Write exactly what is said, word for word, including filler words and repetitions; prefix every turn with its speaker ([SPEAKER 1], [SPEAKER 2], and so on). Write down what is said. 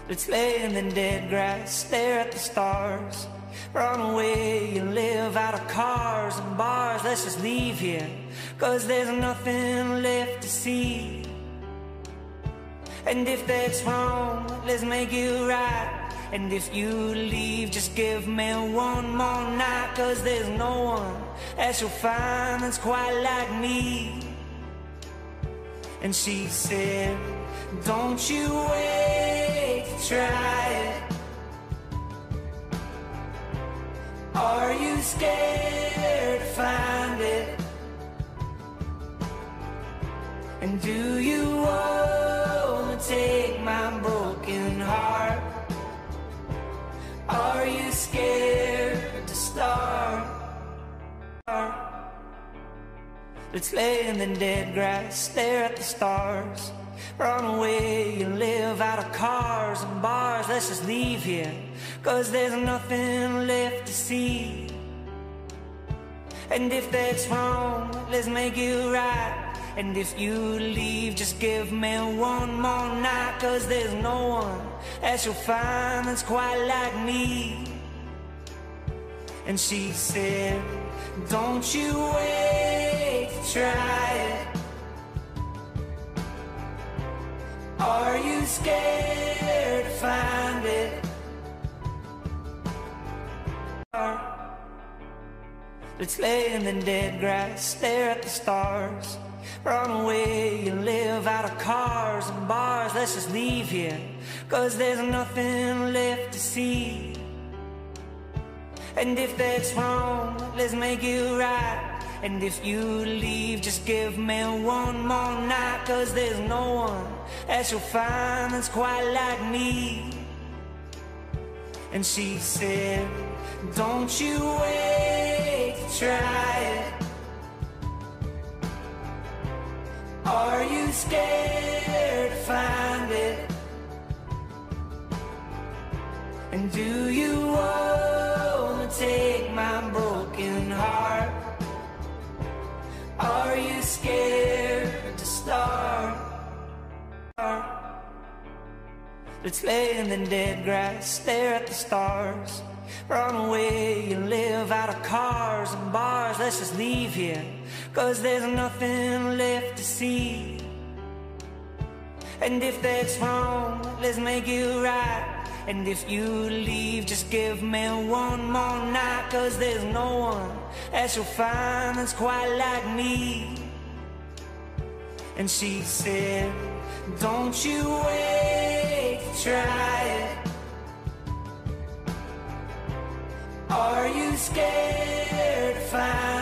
[SPEAKER 1] Let's lay in the dead grass, stare at the stars, run away and live out of cars and bars. Let's just leave here, cause there's nothing left to see. And if that's wrong, let's make it right. And if you leave, just give me one more night, cause there's no one else you'll find that's quite like me. And she said, don't you wait to try it. Are you scared to find it? And do you wanna take my broken heart? Are you scared to start? Let's lay in the dead grass, stare at the stars, run away and live out of cars and bars. Let's just leave here, cause there's nothing left to see. And if that's wrong, let's make it right. And if you leave, just give me one more night, cause there's no one else you'll find that's quite like me. And she said, don't you wait to try it. Are you scared to find it? Let's lay in the dead grass, stare at the stars, run away and live out of cars and bars. Let's just leave here, cause there's nothing left to see. And if that's wrong, let's make it right. And if you leave, just give me one more night, cause there's no one else you'll find that's quite like me. And she said, don't you wait to try it. Are you scared to find it? And do you wanna take my broken heart? Are you scared to start? Let's lay in the dead grass, stare at the stars, run away and live out of cars and bars. Let's just leave here, cause there's nothing left to see. And if that's wrong, let's make it right. And if you leave, just give me one more night, cause there's no one else you'll find that's quite like me. And she said, don't you wait to try it. Are you scared to find